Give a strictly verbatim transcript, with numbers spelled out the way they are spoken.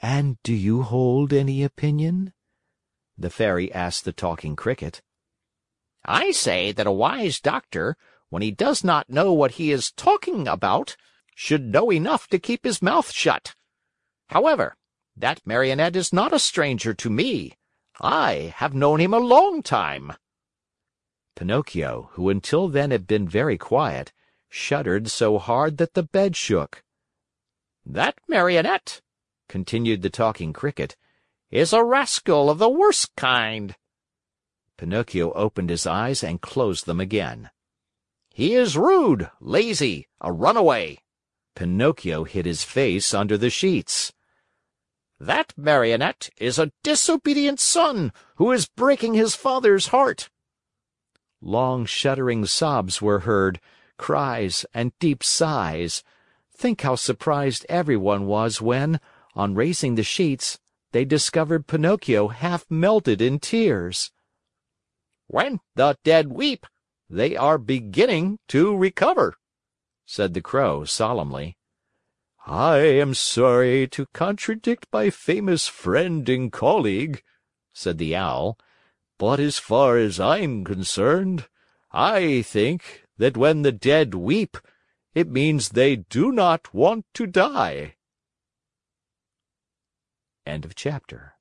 "And do you hold any opinion?" the fairy asked the Talking Cricket. "I say that a wise doctor, when he does not know what he is talking about, should know enough to keep his mouth shut. However, that Marionette is not a stranger to me. I have known him a long time." Pinocchio, who until then had been very quiet, shuddered so hard that the bed shook. "That Marionette," continued the Talking Cricket, "is a rascal of the worst kind." Pinocchio opened his eyes and closed them again. "He is rude, lazy, a runaway." Pinocchio hid his face under the sheets. "That Marionette is a disobedient son who is breaking his father's heart." Long shuddering sobs were heard, cries and deep sighs. Think how surprised everyone was when, on raising the sheets, they discovered Pinocchio half melted in tears. "When the dead weep, they are beginning to recover," said the Crow solemnly. "I am sorry to contradict my famous friend and colleague," said the Owl, "but as far as I'm concerned, I think that when the dead weep, it means they do not want to die." End of chapter.